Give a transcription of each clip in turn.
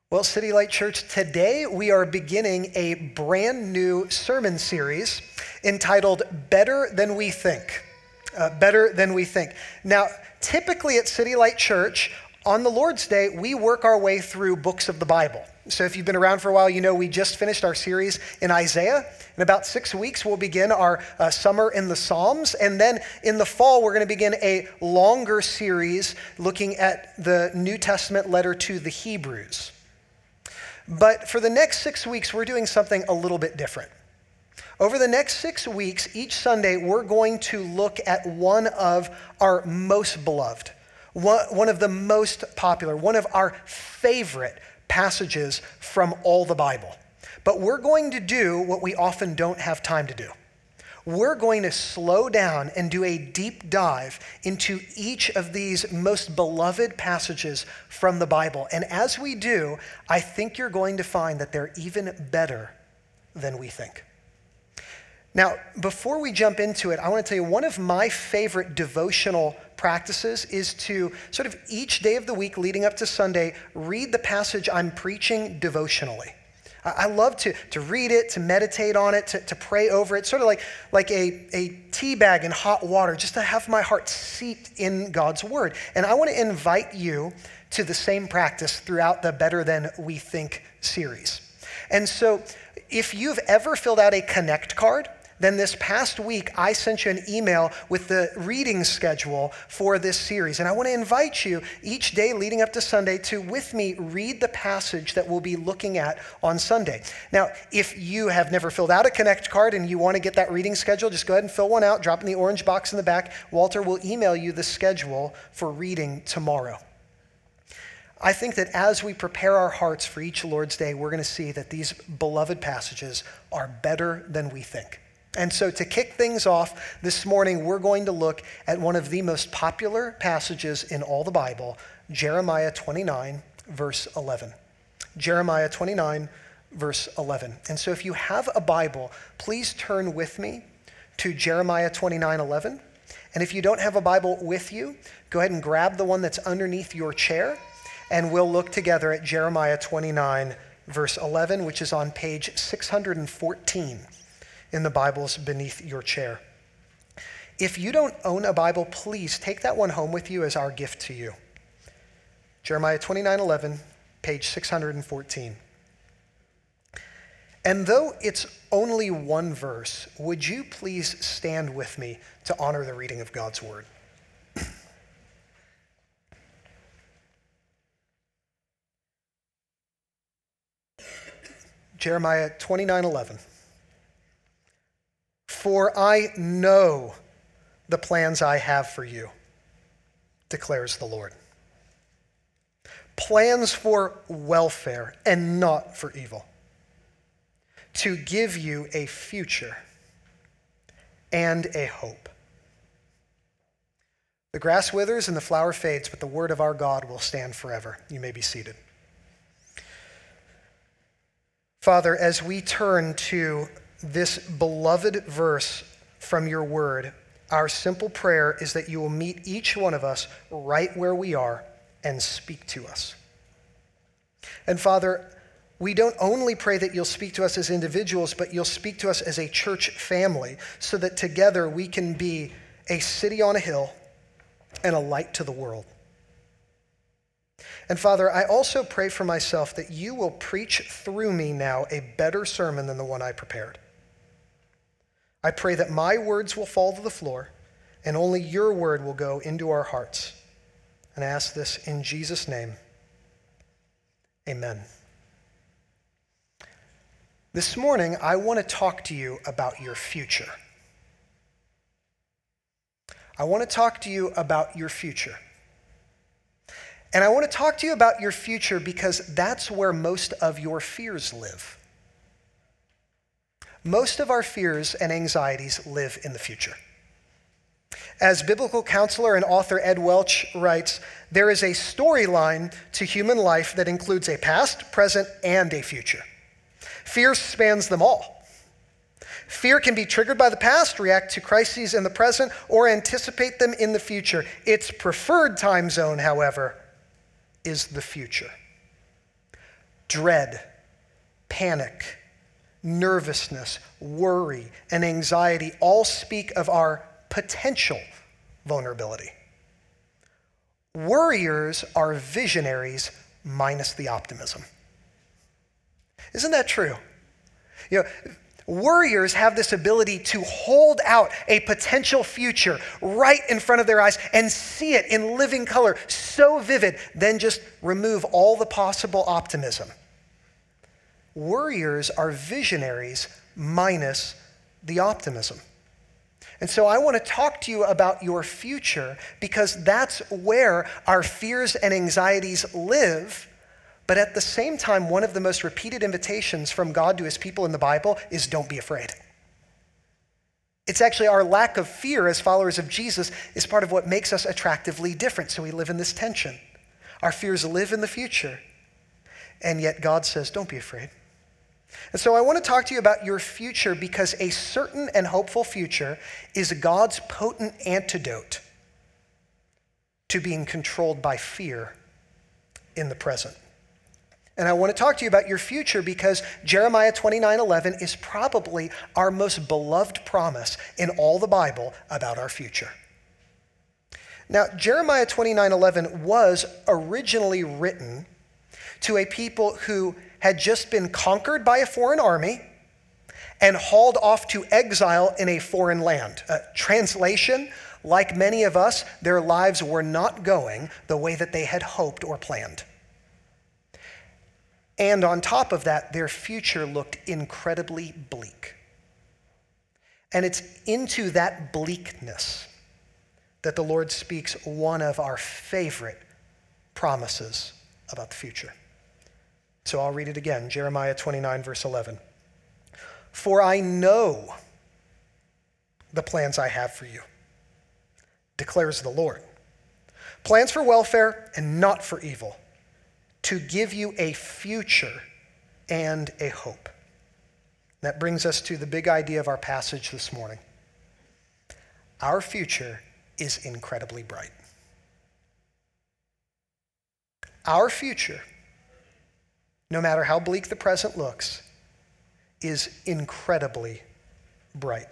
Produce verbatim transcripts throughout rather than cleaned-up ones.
Well, City Light Church, today we are beginning a brand new sermon series entitled Better Than We Think. Uh, Better Than We Think. Now, typically at City Light Church, on the Lord's Day, we work our way through books of the Bible. So if you've been around for a while, you know we just finished our series in Isaiah. In about six weeks, we'll begin our uh, summer in the Psalms. And then in the fall, we're going to begin a longer series looking at the New Testament letter to the Hebrews. But for the next six weeks, we're doing something a little bit different. Over the next six weeks, each Sunday, we're going to look at one of our most beloved, one, one of the most popular, one of our favorite passages from all the Bible. But we're going to do what we often don't have time to do. We're going to slow down and do a deep dive into each of these most beloved passages from the Bible. And as we do, I think you're going to find that they're even better than we think. Now, before we jump into it, I want to tell you one of my favorite devotional practices is to sort of each day of the week leading up to Sunday, read the passage I'm preaching devotionally. I love to, to read it, to meditate on it, to, to pray over it, sort of like, like a, a tea bag in hot water, just to have my heart seeped in God's word. And I want to invite you to the same practice throughout the Better Than We Think series. And so if you've ever filled out a Connect card, then this past week, I sent you an email with the reading schedule for this series. And I want to invite you each day leading up to Sunday to, with me, read the passage that we'll be looking at on Sunday. Now, if you have never filled out a Connect card and you want to get that reading schedule, just go ahead and fill one out, drop it in the orange box in the back. Walter will email you the schedule for reading tomorrow. I think that as we prepare our hearts for each Lord's Day, we're going to see that these beloved passages are better than we think. And so to kick things off this morning, we're going to look at one of the most popular passages in all the Bible, Jeremiah twenty-nine, verse eleven. Jeremiah twenty-nine, verse eleven. And so if you have a Bible, please turn with me to Jeremiah twenty-nine, eleven. And if you don't have a Bible with you, go ahead and grab the one that's underneath your chair, and we'll look together at Jeremiah twenty-nine, verse eleven, which is on page six hundred fourteen. In the Bibles beneath your chair. If you don't own a Bible, please take that one home with you as our gift to you. Jeremiah twenty-nine, eleven, page six hundred fourteen. And though it's only one verse, would you please stand with me to honor the reading of God's word? Jeremiah twenty-nine, eleven. For I know the plans I have for you, declares the Lord. Plans for welfare and not for evil, to give you a future and a hope. The grass withers and the flower fades, but the word of our God will stand forever. You may be seated. Father, as we turn to this beloved verse from your word, our simple prayer is that you will meet each one of us right where we are and speak to us. And Father, we don't only pray that you'll speak to us as individuals, but you'll speak to us as a church family so that together we can be a city on a hill and a light to the world. And Father, I also pray for myself that you will preach through me now a better sermon than the one I prepared. I pray that my words will fall to the floor and only your word will go into our hearts. And I ask this in Jesus' name. Amen. This morning, I want to talk to you about your future. I want to talk to you about your future. And I want to talk to you about your future because that's where most of your fears live. Most of our fears and anxieties live in the future. As biblical counselor and author Ed Welch writes, there is a storyline to human life that includes a past, present, and a future. Fear spans them all. Fear can be triggered by the past, react to crises in the present, or anticipate them in the future. Its preferred time zone, however, is the future. dread, panic, nervousness, worry, and anxiety all speak of our potential vulnerability. Worriers are visionaries minus the optimism. Isn't that true? You know, worriers have this ability to hold out a potential future right in front of their eyes and see it in living color, so vivid, then just remove all the possible optimism. Worriers are visionaries minus the optimism. And so I want to talk to you about your future because that's where our fears and anxieties live. But at the same time, one of the most repeated invitations from God to his people in the Bible is don't be afraid. It's actually our lack of fear as followers of Jesus is part of what makes us attractively different. So we live in this tension. Our fears live in the future. And yet God says, don't be afraid. And so I want to talk to you about your future because a certain and hopeful future is God's potent antidote to being controlled by fear in the present. And I want to talk to you about your future because Jeremiah twenty-nine eleven is probably our most beloved promise in all the Bible about our future. Now, Jeremiah twenty-nine eleven was originally written to a people who had just been conquered by a foreign army and hauled off to exile in a foreign land. Uh, translation, like many of us, their lives were not going the way that they had hoped or planned. And on top of that, their future looked incredibly bleak. And it's into that bleakness that the Lord speaks one of our favorite promises about the future. So I'll read it again, Jeremiah twenty-nine, verse eleven. For I know the plans I have for you, declares the Lord. Plans for welfare and not for evil, to give you a future and a hope. That brings us to the big idea of our passage this morning. Our future is incredibly bright. Our future, no matter how bleak the present looks, is incredibly bright.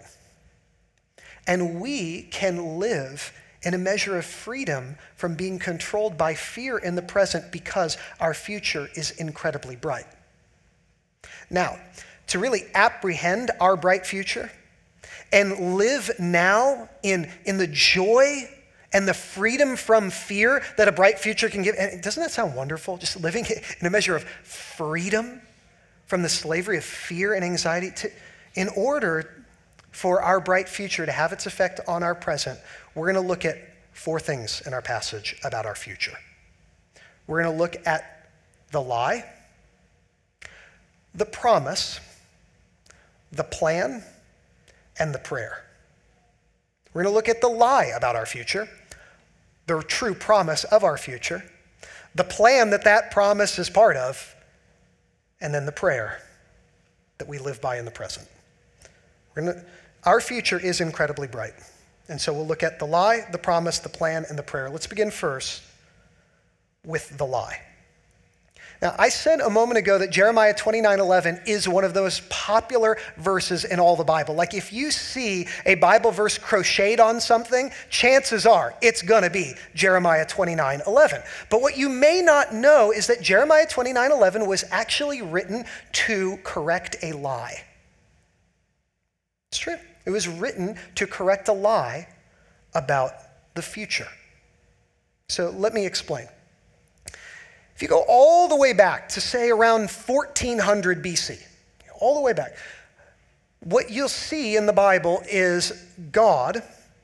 And we can live in a measure of freedom from being controlled by fear in the present because our future is incredibly bright. Now, to really apprehend our bright future and live now in, in the joy and the freedom from fear that a bright future can give. And doesn't that sound wonderful? Just living in a measure of freedom from the slavery of fear and anxiety. To, in order for our bright future to have its effect on our present, we're going to look at four things in our passage about our future. We're going to look at the lie, the promise, the plan, and the prayer. We're going to look at the lie about our future, the true promise of our future, the plan that that promise is part of, and then the prayer that we live by in the present. We're gonna, our future is incredibly bright. And so we'll look at the lie, the promise, the plan, and the prayer. Let's begin first with the lie. Now, I said a moment ago that Jeremiah twenty-nine eleven is one of the most popular verses in all the Bible. Like if you see a Bible verse crocheted on something, chances are it's going to be Jeremiah twenty-nine eleven. But what you may not know is that Jeremiah twenty-nine eleven was actually written to correct a lie. It's true. It was written to correct a lie about the future. So let me explain. If you go all the way back to, say, around fourteen hundred B C, all the way back, what you'll see in the Bible is God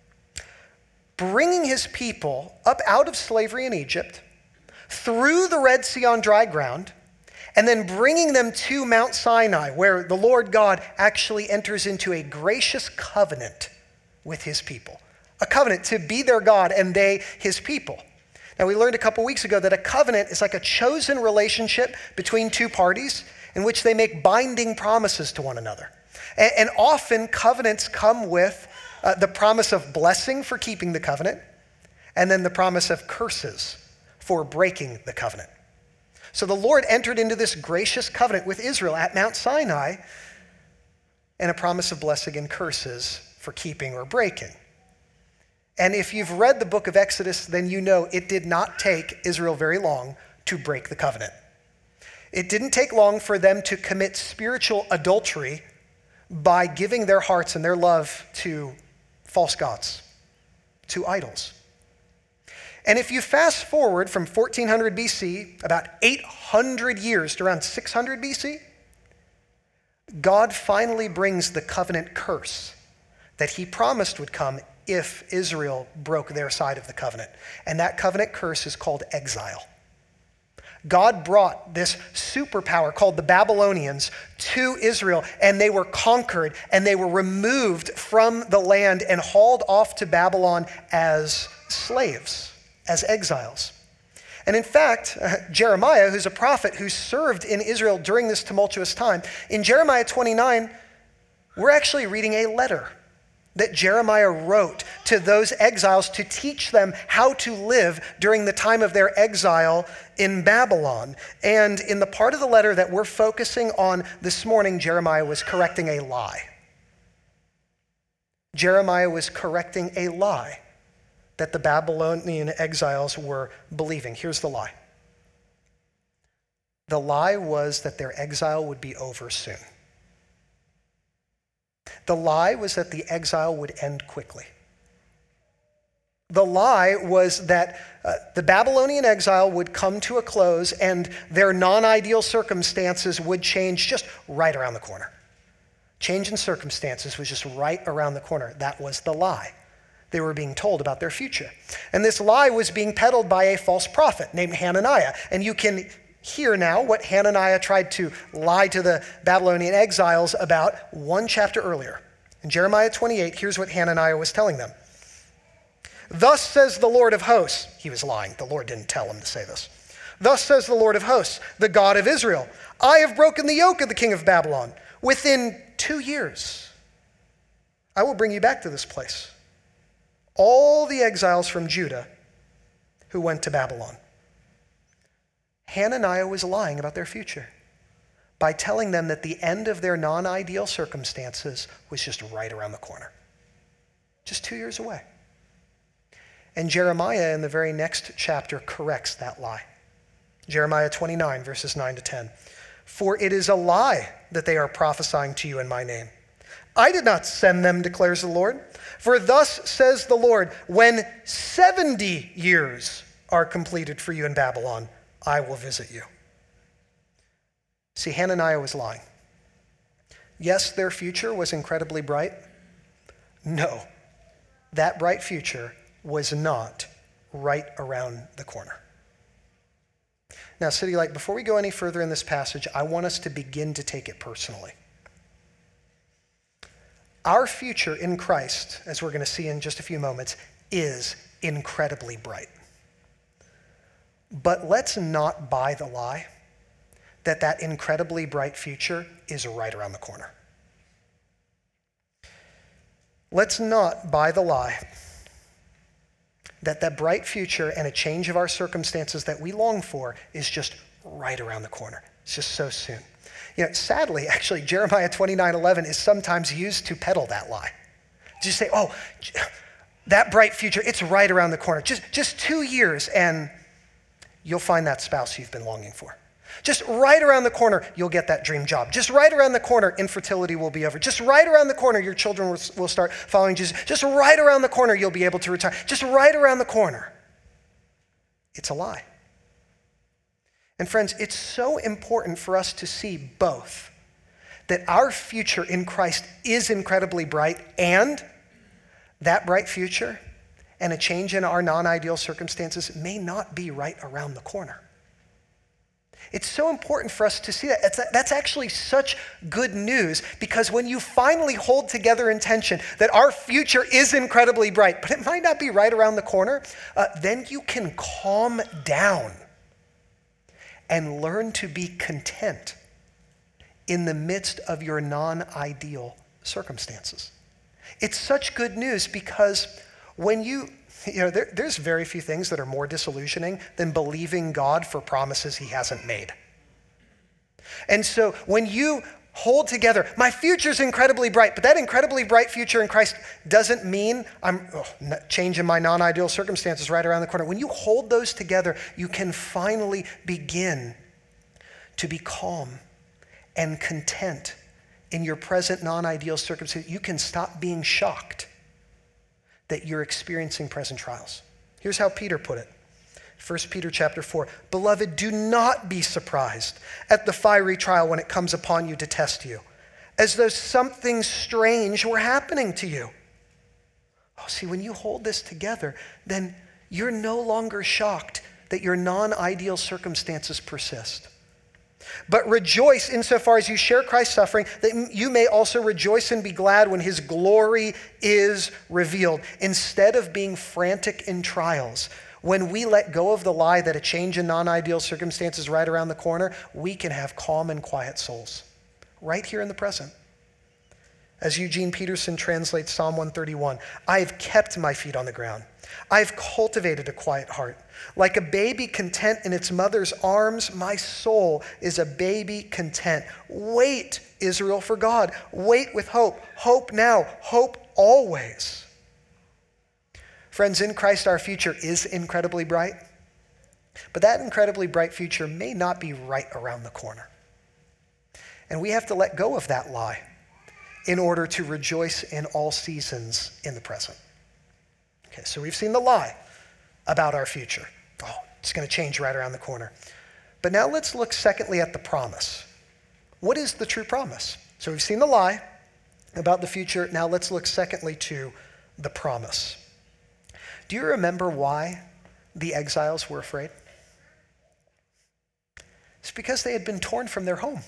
bringing his people up out of slavery in Egypt, through the Red Sea on dry ground, and then bringing them to Mount Sinai, where the Lord God actually enters into a gracious covenant with his people. A covenant to be their God and they his people. Now, we learned a couple weeks ago that a covenant is like a chosen relationship between two parties in which they make binding promises to one another. And, and often covenants come with uh, the promise of blessing for keeping the covenant, and then the promise of curses for breaking the covenant. So the Lord entered into this gracious covenant with Israel at Mount Sinai, and a promise of blessing and curses for keeping or breaking. And if you've read the book of Exodus, then you know it did not take Israel very long to break the covenant. It didn't take long for them to commit spiritual adultery by giving their hearts and their love to false gods, to idols. And if you fast forward from fourteen hundred B C, about eight hundred years to around six hundred B C, God finally brings the covenant curse that he promised would come if Israel broke their side of the covenant. And that covenant curse is called exile. God brought this superpower called the Babylonians to Israel, and they were conquered, and they were removed from the land and hauled off to Babylon as slaves, as exiles. And in fact, uh, Jeremiah, who's a prophet who served in Israel during this tumultuous time, in Jeremiah twenty-nine, we're actually reading a letter that Jeremiah wrote to those exiles to teach them how to live during the time of their exile in Babylon. And in the part of the letter that we're focusing on this morning, Jeremiah was correcting a lie. Jeremiah was correcting a lie that the Babylonian exiles were believing. Here's the lie. The lie was that their exile would be over soon. The lie was that the exile would end quickly. The lie was that uh, the Babylonian exile would come to a close and their non-ideal circumstances would change just right around the corner. Change in circumstances was just right around the corner. That was the lie they were being told about their future. And this lie was being peddled by a false prophet named Hananiah. And you can hear now what Hananiah tried to lie to the Babylonian exiles about one chapter earlier. In Jeremiah twenty-eight, here's what Hananiah was telling them. Thus says the Lord of hosts. He was lying. The Lord didn't tell him to say this. Thus says the Lord of hosts, the God of Israel. I have broken the yoke of the king of Babylon. Within two years, I will bring you back to this place. All the exiles from Judah who went to Babylon. Hananiah was lying about their future by telling them that the end of their non-ideal circumstances was just right around the corner, just two years away. And Jeremiah in the very next chapter corrects that lie. Jeremiah twenty-nine, verses nine to ten. For it is a lie that they are prophesying to you in my name. I did not send them, declares the Lord. For thus says the Lord, when seventy years are completed for you in Babylon, I will visit you. See, Hananiah was lying. Yes, their future was incredibly bright. No, that bright future was not right around the corner. Now, City Light, before we go any further in this passage, I want us to begin to take it personally. Our future in Christ, as we're going to see in just a few moments, is incredibly bright. But let's not buy the lie that that incredibly bright future is right around the corner. Let's not buy the lie that that bright future and a change of our circumstances that we long for is just right around the corner. It's just so soon. You know, sadly, actually, Jeremiah twenty-nine eleven is sometimes used to peddle that lie. Just say, oh, that bright future, it's right around the corner. Just, just two years and you'll find that spouse you've been longing for. Just right around the corner, you'll get that dream job. Just right around the corner, infertility will be over. Just right around the corner, your children will, will start following Jesus. Just right around the corner, you'll be able to retire. Just right around the corner. It's a lie. And friends, it's so important for us to see both that our future in Christ is incredibly bright, and that bright future and a change in our non-ideal circumstances may not be right around the corner. It's so important for us to see that. It's, that's actually such good news, because when you finally hold together in tension that our future is incredibly bright, but it might not be right around the corner, uh, then you can calm down and learn to be content in the midst of your non-ideal circumstances. It's such good news, because when you You know, there, there's very few things that are more disillusioning than believing God for promises he hasn't made. And so when you hold together, my future's incredibly bright, but that incredibly bright future in Christ doesn't mean I'm oh, changing my non-ideal circumstances right around the corner. When you hold those together, you can finally begin to be calm and content in your present non-ideal circumstances. You can stop being shocked that you're experiencing present trials. Here's how Peter put it. First Peter chapter four, beloved, do not be surprised at the fiery trial when it comes upon you to test you, as though something strange were happening to you. Oh, see, when you hold this together, then you're no longer shocked that your non-ideal circumstances persist. But rejoice insofar as you share Christ's suffering, that you may also rejoice and be glad when his glory is revealed. Instead of being frantic in trials, when we let go of the lie that a change in non-ideal circumstances right around the corner, we can have calm and quiet souls right here in the present. As Eugene Peterson translates Psalm one thirty-one, I've kept my feet on the ground. I've cultivated a quiet heart. Like a baby content in its mother's arms, my soul is a baby content. Wait, Israel, for God. Wait with hope. Hope now. Hope always. Friends, in Christ, our future is incredibly bright, but that incredibly bright future may not be right around the corner. And we have to let go of that lie in order to rejoice in all seasons in the present. Okay, so we've seen the lie about our future. Oh, it's going to change right around the corner. But now let's look secondly at the promise. What is the true promise? So we've seen the lie about the future. Now let's look secondly to the promise. Do you remember why the exiles were afraid? It's because they had been torn from their home.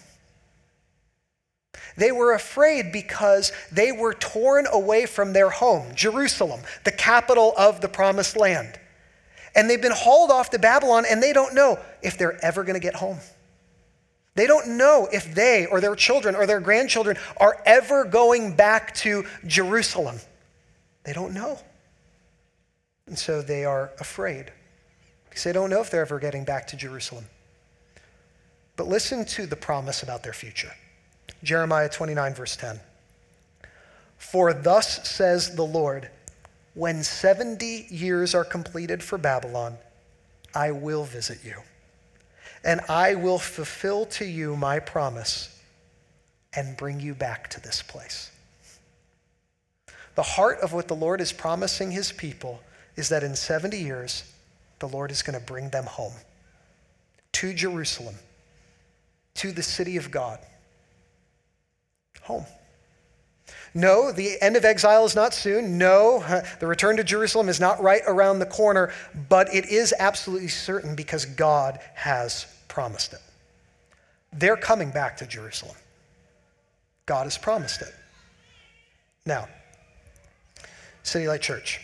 They were afraid because they were torn away from their home, Jerusalem, the capital of the promised land. And they've been hauled off to Babylon, and they don't know if they're ever going to get home. They don't know if they or their children or their grandchildren are ever going back to Jerusalem. They don't know. And so they are afraid because they don't know if they're ever getting back to Jerusalem. But listen to the promise about their future. Jeremiah twenty-nine, verse ten. For thus says the Lord, when seventy years are completed for Babylon, I will visit you, and I will fulfill to you my promise and bring you back to this place. The heart of what the Lord is promising his people is that in seventy years, the Lord is going to bring them home to Jerusalem, to the city of God. Home. No, the end of exile is not soon. No, the return to Jerusalem is not right around the corner, but it is absolutely certain because God has promised it. They're coming back to Jerusalem. God has promised it. Now, City Light Church,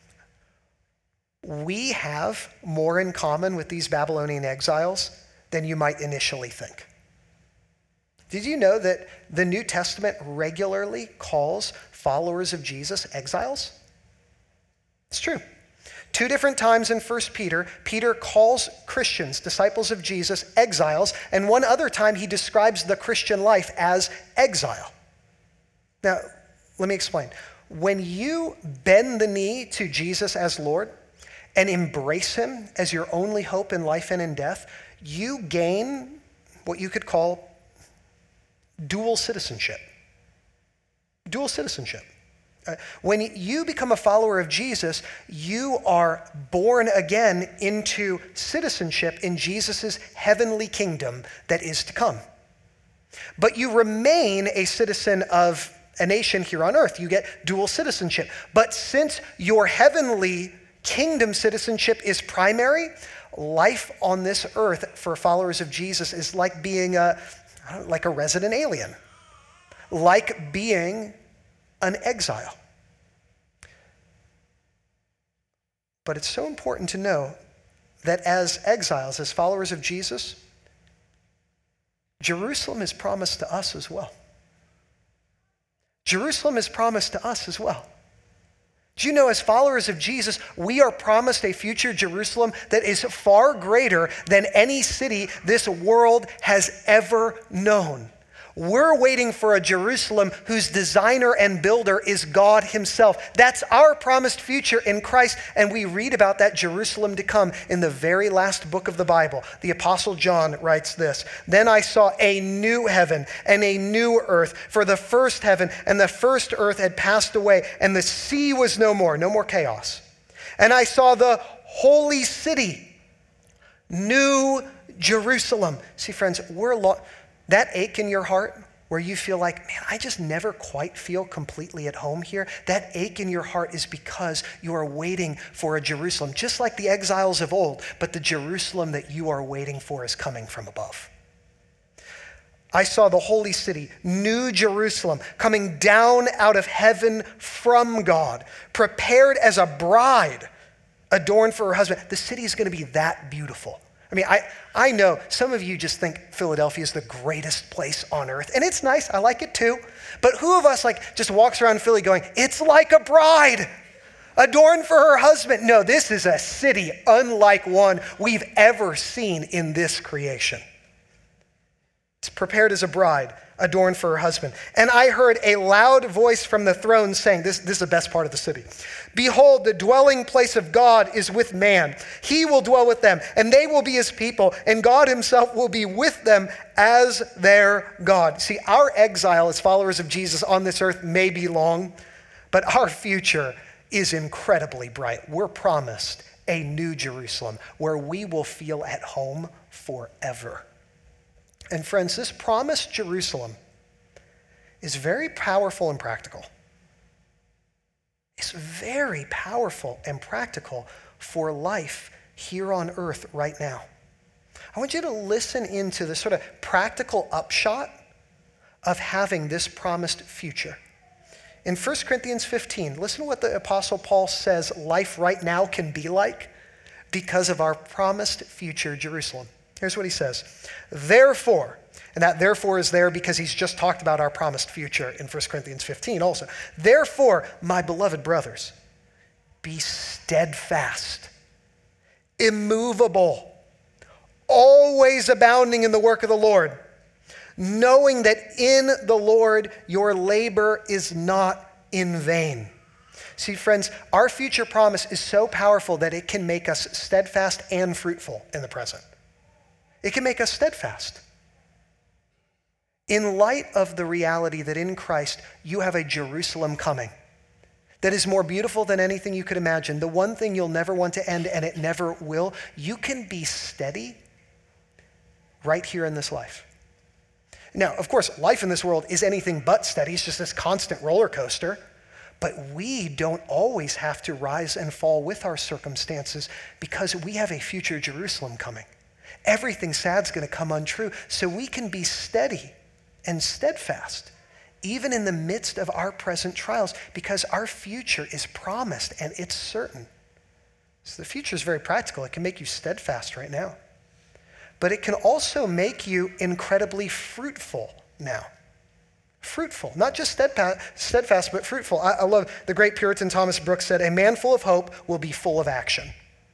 we have more in common with these Babylonian exiles than you might initially think. Did you know that the New Testament regularly calls followers of Jesus exiles? It's true. Two different times in First Peter, Peter calls Christians, disciples of Jesus, exiles, and one other time he describes the Christian life as exile. Now, let me explain. When you bend the knee to Jesus as Lord and embrace him as your only hope in life and in death, you gain what you could call dual citizenship. Dual citizenship. Uh, when you become a follower of Jesus, you are born again into citizenship in Jesus' heavenly kingdom that is to come. But you remain a citizen of a nation here on earth. You get dual citizenship. But since your heavenly kingdom citizenship is primary, life on this earth for followers of Jesus is like being a like a resident alien, like being an exile. But it's so important to know that as exiles, as followers of Jesus, Jerusalem is promised to us as well. Jerusalem is promised to us as well. Do you know, as followers of Jesus, we are promised a future Jerusalem that is far greater than any city this world has ever known. We're waiting for a Jerusalem whose designer and builder is God himself. That's our promised future in Christ, and we read about that Jerusalem to come in the very last book of the Bible. The Apostle John writes this, "Then I saw a new heaven and a new earth, for the first heaven and the first earth had passed away, and the sea was no more," no more chaos. "And I saw the holy city, New Jerusalem." See, friends, we're lo- that ache in your heart where you feel like, man, I just never quite feel completely at home here. That ache in your heart is because you are waiting for a Jerusalem, just like the exiles of old, but the Jerusalem that you are waiting for is coming from above. "I saw the holy city, New Jerusalem, coming down out of heaven from God, prepared as a bride adorned for her husband." The city is going to be that beautiful. I mean, I, I know some of you just think Philadelphia is the greatest place on earth, and it's nice, I like it too, but who of us like just walks around Philly going, it's like a bride adorned for her husband? No, this is a city unlike one we've ever seen in this creation. It's prepared as a bride adorned for her husband. "And I heard a loud voice from the throne saying," this, this is the best part of the city, "Behold, the dwelling place of God is with man. He will dwell with them, and they will be his people, and God himself will be with them as their God." See, our exile as followers of Jesus on this earth may be long, but our future is incredibly bright. We're promised a new Jerusalem where we will feel at home forever. And friends, this promised Jerusalem is very powerful and practical. It's very powerful and practical for life here on earth right now. I want you to listen into the sort of practical upshot of having this promised future. In First Corinthians fifteen, listen to what the Apostle Paul says life right now can be like because of our promised future Jerusalem. Here's what he says. "Therefore," and that therefore is there because he's just talked about our promised future in First Corinthians fifteen also. "Therefore, my beloved brothers, be steadfast, immovable, always abounding in the work of the Lord, knowing that in the Lord your labor is not in vain." See, friends, our future promise is so powerful that it can make us steadfast and fruitful in the present. It can make us steadfast. In light of the reality that in Christ you have a Jerusalem coming that is more beautiful than anything you could imagine, the one thing you'll never want to end, and it never will, you can be steady right here in this life. Now, of course, life in this world is anything but steady. It's just this constant roller coaster. But we don't always have to rise and fall with our circumstances because we have a future Jerusalem coming. Everything sad's going to come untrue, so we can be steady and steadfast, even in the midst of our present trials, because our future is promised and it's certain. So the future is very practical. It can make you steadfast right now, but it can also make you incredibly fruitful now. Fruitful, not just steadfast, steadfast but fruitful. I, I love the great Puritan Thomas Brooks said, "A man full of hope will be full of action."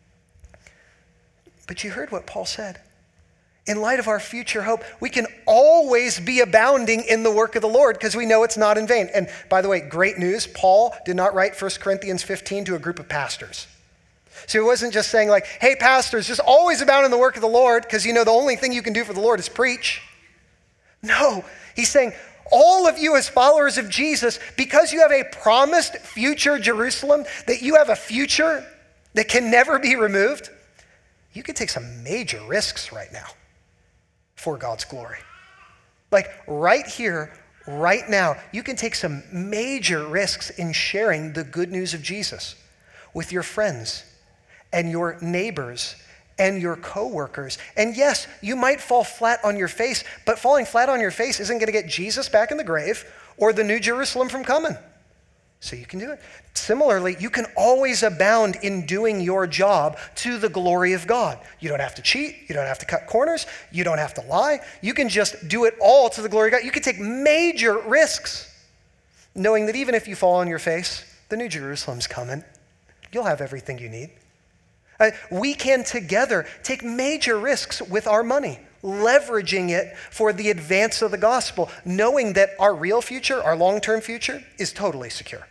But you heard what Paul said. In light of our future hope, we can always be abounding in the work of the Lord because we know it's not in vain. And by the way, great news, Paul did not write First Corinthians fifteen to a group of pastors. So he wasn't just saying like, hey, pastors, just always abound in the work of the Lord because you know the only thing you can do for the Lord is preach. No, he's saying, all of you as followers of Jesus, because you have a promised future Jerusalem, that you have a future that can never be removed, you can take some major risks right now for God's glory. Like right here, right now, you can take some major risks in sharing the good news of Jesus with your friends and your neighbors and your coworkers. And yes, you might fall flat on your face, but falling flat on your face isn't going to get Jesus back in the grave or the New Jerusalem from coming. So you can do it. Similarly, you can always abound in doing your job to the glory of God. You don't have to cheat. You don't have to cut corners. You don't have to lie. You can just do it all to the glory of God. You can take major risks knowing that even if you fall on your face, The New Jerusalem's coming. You'll have everything you need. Uh, we can together take major risks with our money, leveraging it for the advance of the gospel, knowing that our real future, our long-term future, is totally secure.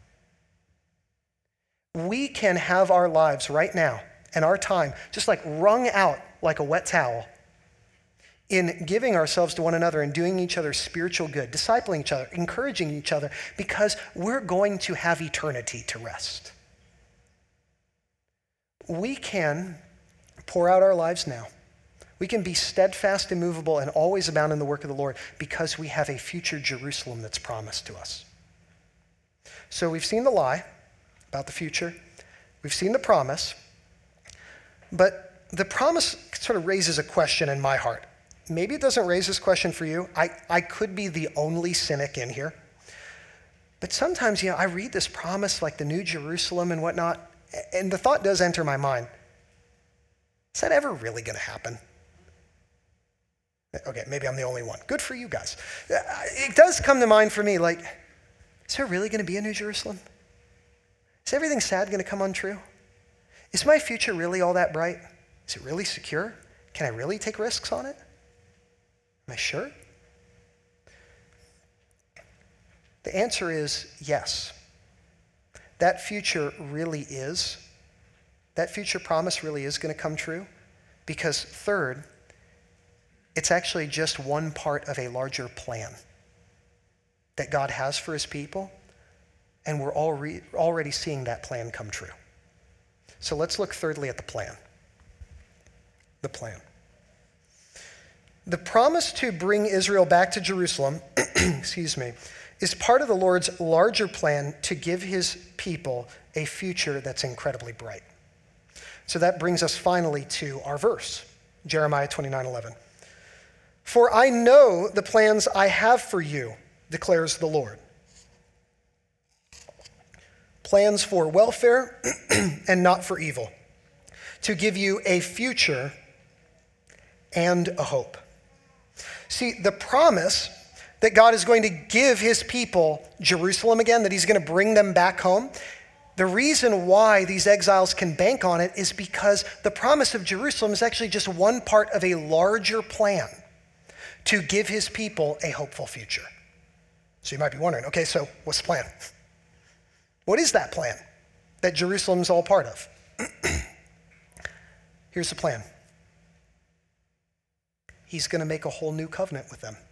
We can have our lives right now and our time just like wrung out like a wet towel in giving ourselves to one another and doing each other spiritual good, discipling each other, encouraging each other, because we're going to have eternity to rest. We can pour out our lives now. We can be steadfast, immovable, and always abound in the work of the Lord because we have a future Jerusalem that's promised to us. So we've seen the lie about the future. We've seen the promise. But the promise sort of raises a question in my heart. Maybe it doesn't raise this question for you. I, I could be the only cynic in here. But sometimes, you know, I read this promise like the New Jerusalem and whatnot, and the thought does enter my mind. Is that ever really going to happen? Okay, maybe I'm the only one. Good for you guys. It does come to mind for me, like, is there really going to be a New Jerusalem? Is everything sad going to come untrue? Is my future really all that bright? Is it really secure? Can I really take risks on it? Am I sure? The answer is yes. That future really is. That future promise really is going to come true. Because third, it's actually just one part of a larger plan that God has for his people, and we're already, already seeing that plan come true. So let's look thirdly at the plan. The plan. The promise to bring Israel back to Jerusalem, excuse me, is part of the Lord's larger plan to give his people a future that's incredibly bright. So that brings us finally to our verse, Jeremiah twenty-nine eleven. For I know the plans I have for you, declares the Lord. Plans for welfare and not for evil, to give you a future and a hope. See, the promise that God is going to give his people Jerusalem again, that he's going to bring them back home, the reason why these exiles can bank on it is because the promise of Jerusalem is actually just one part of a larger plan to give his people a hopeful future. So you might be wondering, okay, so what's the plan? What is that plan that Jerusalem's all part of? Here's the plan. He's going to make a whole new covenant with them.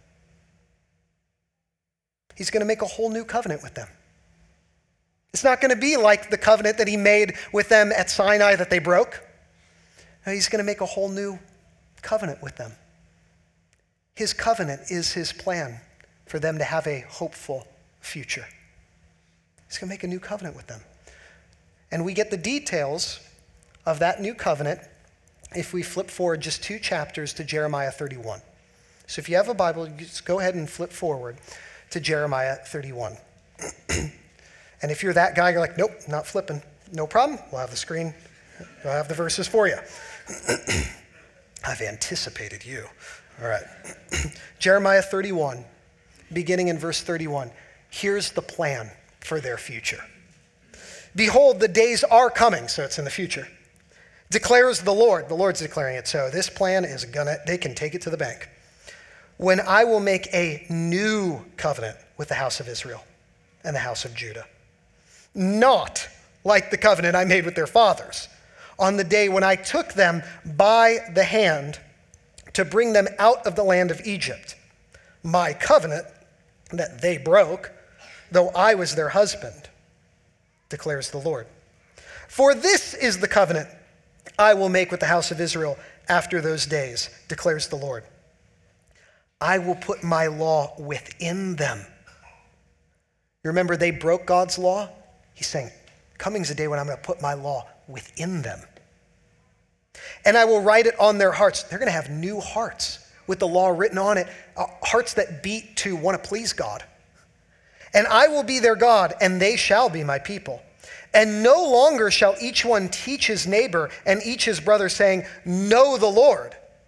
He's going to make a whole new covenant with them. It's not going to be like the covenant that he made with them at Sinai that they broke. No, he's going to make a whole new covenant with them. His covenant is his plan for them to have a hopeful future. He's going to make a new covenant with them. And we get the details of that new covenant if we flip forward just two chapters to Jeremiah thirty-one. So if you have a Bible, you just go ahead and flip forward to Jeremiah thirty-one. And if you're that guy, you're like, nope, not flipping. No problem. We'll have the screen. I'll have the verses for you. I've anticipated you. All right. Jeremiah thirty-one, beginning in verse thirty-one. Here's the plan for their future. Behold, the days are coming, so it's in the future, declares the Lord. The Lord's declaring it, so this plan is gonna, they can take it to the bank. When I will make a new covenant with the house of Israel and the house of Judah, not like the covenant I made with their fathers on the day when I took them by the hand to bring them out of the land of Egypt, my covenant that they broke, though I was their husband, declares the Lord. For this is the covenant I will make with the house of Israel after those days, declares the Lord. I will put my law within them. You remember they broke God's law? He's saying, coming's a day when I'm going to put my law within them. And I will write it on their hearts. They're going to have new hearts with the law written on it, uh, hearts that beat to want to please God. And I will be their God, and they shall be my people. And no longer shall each one teach his neighbor and each his brother, saying, know the Lord,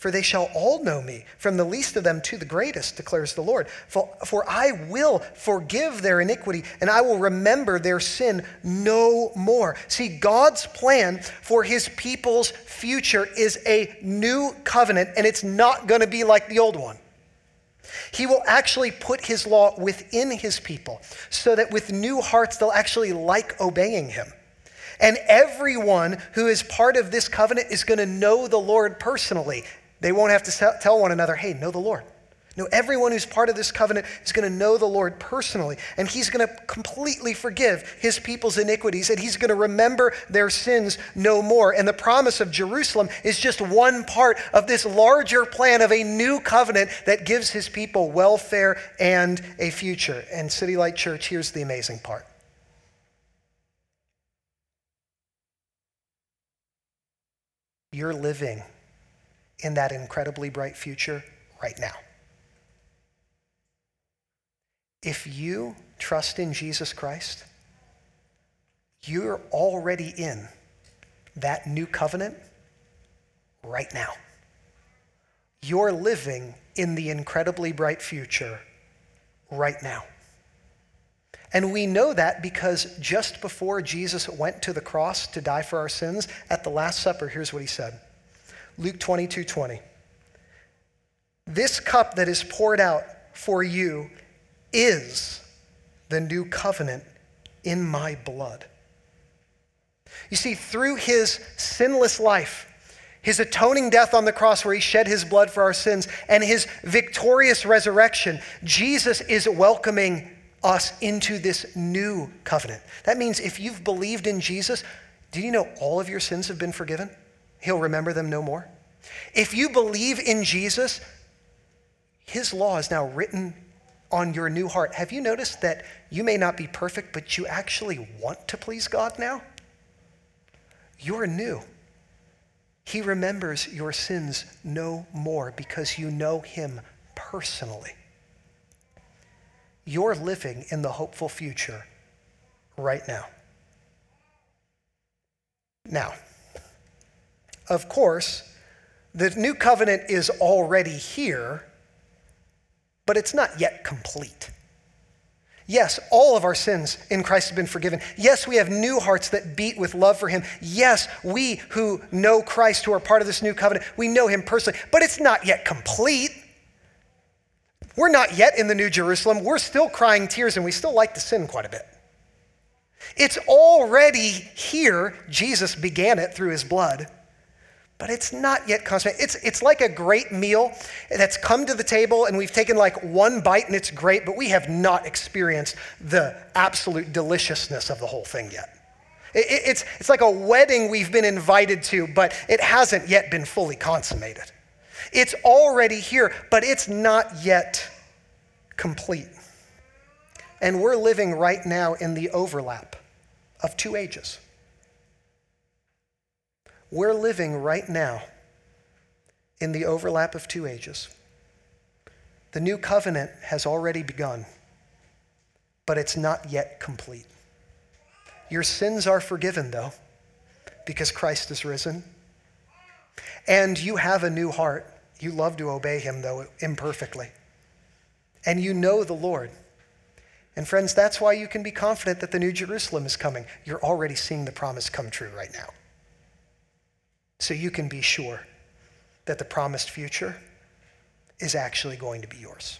for they shall all know me, from the least of them to the greatest, declares the Lord. For, for I will forgive their iniquity, and I will remember their sin no more. See, God's plan for his people's future is a new covenant, and it's not going to be like the old one. He will actually put his law within his people so that with new hearts, they'll actually like obeying him. And everyone who is part of this covenant is going to know the Lord personally. They won't have to tell one another, hey, know the Lord. No, everyone who's part of this covenant is going to know the Lord personally. And he's going to completely forgive his people's iniquities, and he's going to remember their sins no more. And the promise of Jerusalem is just one part of this larger plan of a new covenant that gives his people welfare and a future. And City Light Church, here's the amazing part. You're living in that incredibly bright future right now. If you trust in Jesus Christ, you're already in that new covenant right now. You're living in the incredibly bright future right now. And we know that because just before Jesus went to the cross to die for our sins, at the Last Supper, here's what he said. Luke twenty-two twenty. This cup that is poured out for you is the new covenant in my blood. You see, through his sinless life, his atoning death on the cross where he shed his blood for our sins, and his victorious resurrection, Jesus is welcoming us into this new covenant. That means if you've believed in Jesus, do you know all of your sins have been forgiven? He'll remember them no more. If you believe in Jesus, his law is now written on your new heart. Have you noticed that you may not be perfect, but you actually want to please God now? You're new. He remembers your sins no more because you know him personally. You're living in the hopeful future right now. Now, of course, the new covenant is already here, but it's not yet complete. Yes, all of our sins in Christ have been forgiven. Yes, we have new hearts that beat with love for him. Yes, we who know Christ, who are part of this new covenant, we know him personally, but it's not yet complete. We're not yet in the New Jerusalem. We're still crying tears, and we still like to sin quite a bit. It's already here. Jesus began it through his blood, but it's not yet consummate. It's, it's like a great meal that's come to the table, and we've taken like one bite, and it's great, but we have not experienced the absolute deliciousness of the whole thing yet. It, it, it's, it's like a wedding we've been invited to, but it hasn't yet been fully consummated. It's already here, but it's not yet complete. And we're living right now in the overlap of two ages. We're living right now in the overlap of two ages. The new covenant has already begun, but it's not yet complete. Your sins are forgiven, though, because Christ is risen. And you have a new heart. You love to obey him, though imperfectly. And you know the Lord. And friends, that's why you can be confident that the New Jerusalem is coming. You're already seeing the promise come true right now. So you can be sure that the promised future is actually going to be yours.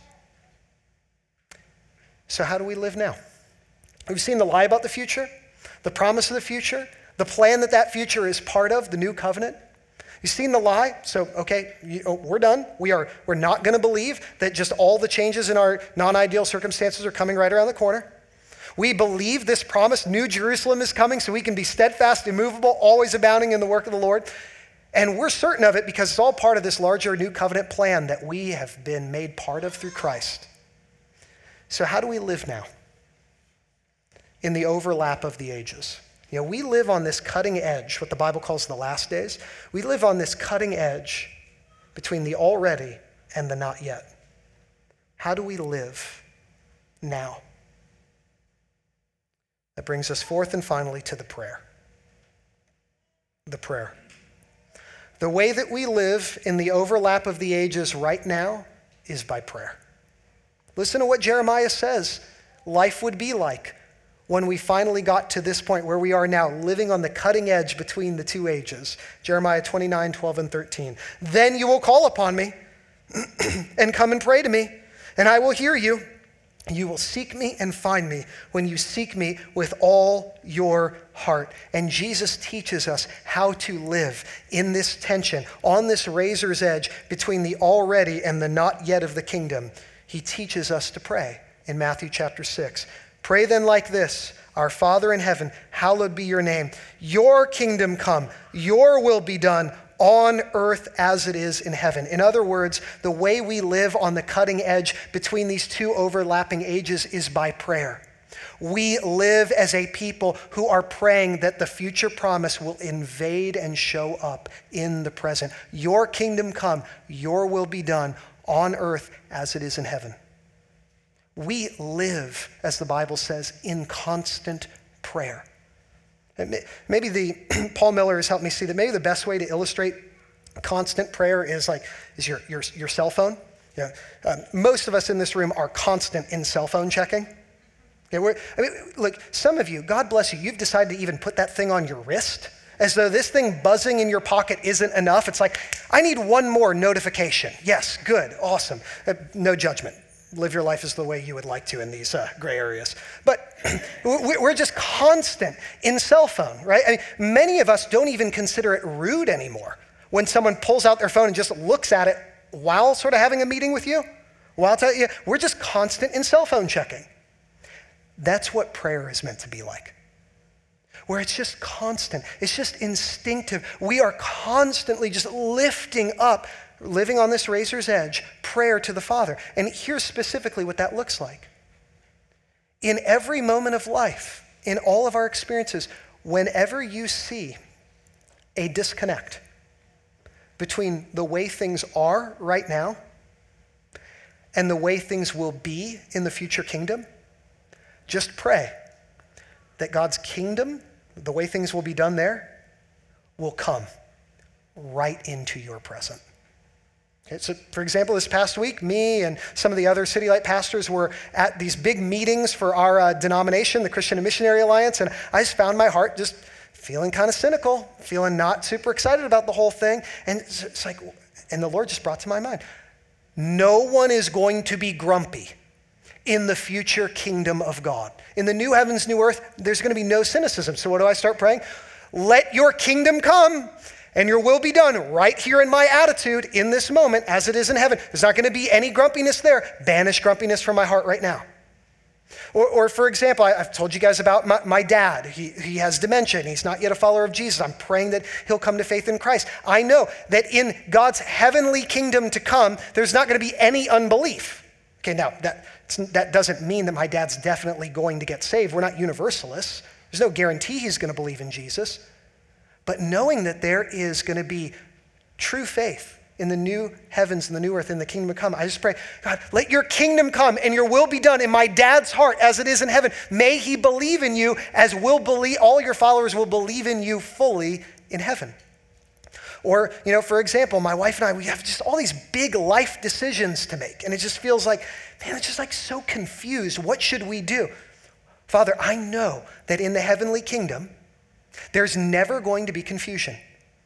So how do we live now? We've seen the lie about the future, the promise of the future, the plan that that future is part of, the new covenant. You've seen the lie, so okay, you, oh, we're done. We are, we're not going to believe that just all the changes in our non-ideal circumstances are coming right around the corner. We believe this promise, New Jerusalem is coming, so we can be steadfast, immovable, always abounding in the work of the Lord. And we're certain of it because it's all part of this larger new covenant plan that we have been made part of through Christ. So how do we live now? In the overlap of the ages. You know, we live on this cutting edge, what the Bible calls the last days. We live on this cutting edge between the already and the not yet. How do we live now? That brings us fourth and finally to the prayer. The prayer. The way that we live in the overlap of the ages right now is by prayer. Listen to what Jeremiah says life would be like when we finally got to this point where we are now, living on the cutting edge between the two ages. Jeremiah twenty-nine, twelve, and thirteen. Then you will call upon me and come and pray to me, and I will hear you. You will seek me and find me when you seek me with all your heart. And Jesus teaches us how to live in this tension, on this razor's edge between the already and the not yet of the kingdom. He teaches us to pray in Matthew chapter six. Pray then like this: Our Father in heaven, hallowed be your name. Your kingdom come, your will be done on earth as it is in heaven. In other words, the way we live on the cutting edge between these two overlapping ages is by prayer. We live as a people who are praying that the future promise will invade and show up in the present. Your kingdom come, your will be done on earth as it is in heaven. We live, as the Bible says, in constant prayer. Maybe the Paul Miller has helped me see that maybe the best way to illustrate constant prayer is like is your your, your cell phone. Yeah, um, most of us in this room are constant in cell phone checking. Okay, we're, I mean, look, some of you, God bless you, you've decided to even put that thing on your wrist, as though this thing buzzing in your pocket isn't enough. It's like, I need one more notification. Yes, good, awesome. Uh, no judgment. Live your life as the way you would like to in these uh, gray areas. But we're just constant in cell phone, right? I mean, many of us don't even consider it rude anymore when someone pulls out their phone and just looks at it while sort of having a meeting with you. While t- yeah, we're just constant in cell phone checking. That's what prayer is meant to be like, where it's just constant. It's just instinctive. We are constantly just lifting up, living on this razor's edge, prayer to the Father. And here's specifically what that looks like. In every moment of life, in all of our experiences, whenever you see a disconnect between the way things are right now and the way things will be in the future kingdom, just pray that God's kingdom, the way things will be done there, will come right into your present. Okay, so, for example, this past week, me and some of the other City Light pastors were at these big meetings for our uh, denomination, the Christian and Missionary Alliance, and I just found my heart just feeling kind of cynical, feeling not super excited about the whole thing. And it's, it's like, and the Lord just brought to my mind, no one is going to be grumpy in the future kingdom of God. In the new heavens, new earth, there's going to be no cynicism. So what do I start praying? Let your kingdom come and your will be done right here in my attitude in this moment as it is in heaven. There's not going to be any grumpiness there. Banish grumpiness from my heart right now. Or, or for example, I, I've told you guys about my, my dad. He, he has dementia and he's not yet a follower of Jesus. I'm praying that he'll come to faith in Christ. I know that in God's heavenly kingdom to come, there's not going to be any unbelief. Okay, now that, that doesn't mean that my dad's definitely going to get saved. We're not universalists. There's no guarantee he's going to believe in Jesus. But knowing that there is going to be true faith in the new heavens and the new earth in the kingdom to come, I just pray, God, let your kingdom come and your will be done in my dad's heart as it is in heaven. May he believe in you as will believe, all your followers will believe in you fully in heaven. Or, you know, for example, my wife and I, we have just all these big life decisions to make. And it just feels like, man, it's just like so confused. What should we do? Father, I know that in the heavenly kingdom, there's never going to be confusion.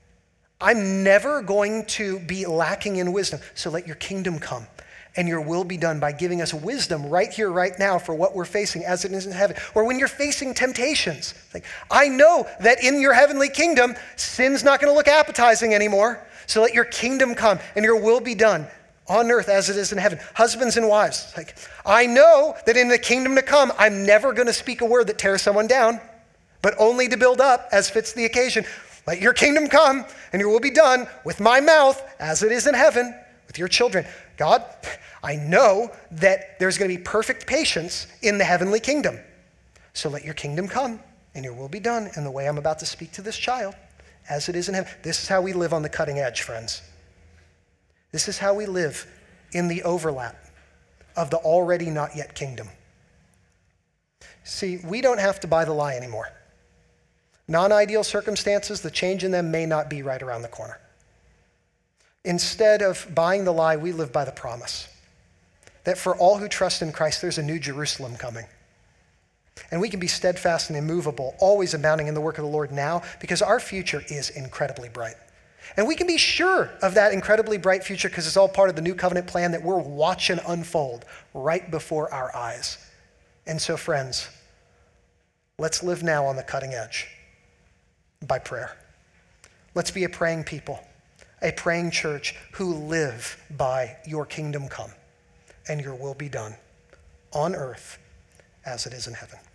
I'm never going to be lacking in wisdom. So let your kingdom come and your will be done by giving us wisdom right here, right now for what we're facing as it is in heaven. Or when you're facing temptations, like, I know that in your heavenly kingdom, sin's not going to look appetizing anymore. So let your kingdom come and your will be done on earth as it is in heaven. Husbands and wives, like, I know that in the kingdom to come, I'm never going to speak a word that tears someone down, but only to build up as fits the occasion. Let your kingdom come and your will be done with my mouth as it is in heaven with your children. God, I know that there's going to be perfect patience in the heavenly kingdom. So let your kingdom come and your will be done in the way I'm about to speak to this child as it is in heaven. This is how we live on the cutting edge, friends. This is how we live in the overlap of the already not yet kingdom. See, we don't have to buy the lie anymore. Non-ideal circumstances, the change in them may not be right around the corner. Instead of buying the lie, we live by the promise that for all who trust in Christ, there's a new Jerusalem coming. And we can be steadfast and immovable, always abounding in the work of the Lord now, because our future is incredibly bright. And we can be sure of that incredibly bright future because it's all part of the new covenant plan that we're watching unfold right before our eyes. And so, friends, let's live now on the cutting edge by prayer. Let's be a praying people, a praying church who live by your kingdom come and your will be done on earth as it is in heaven.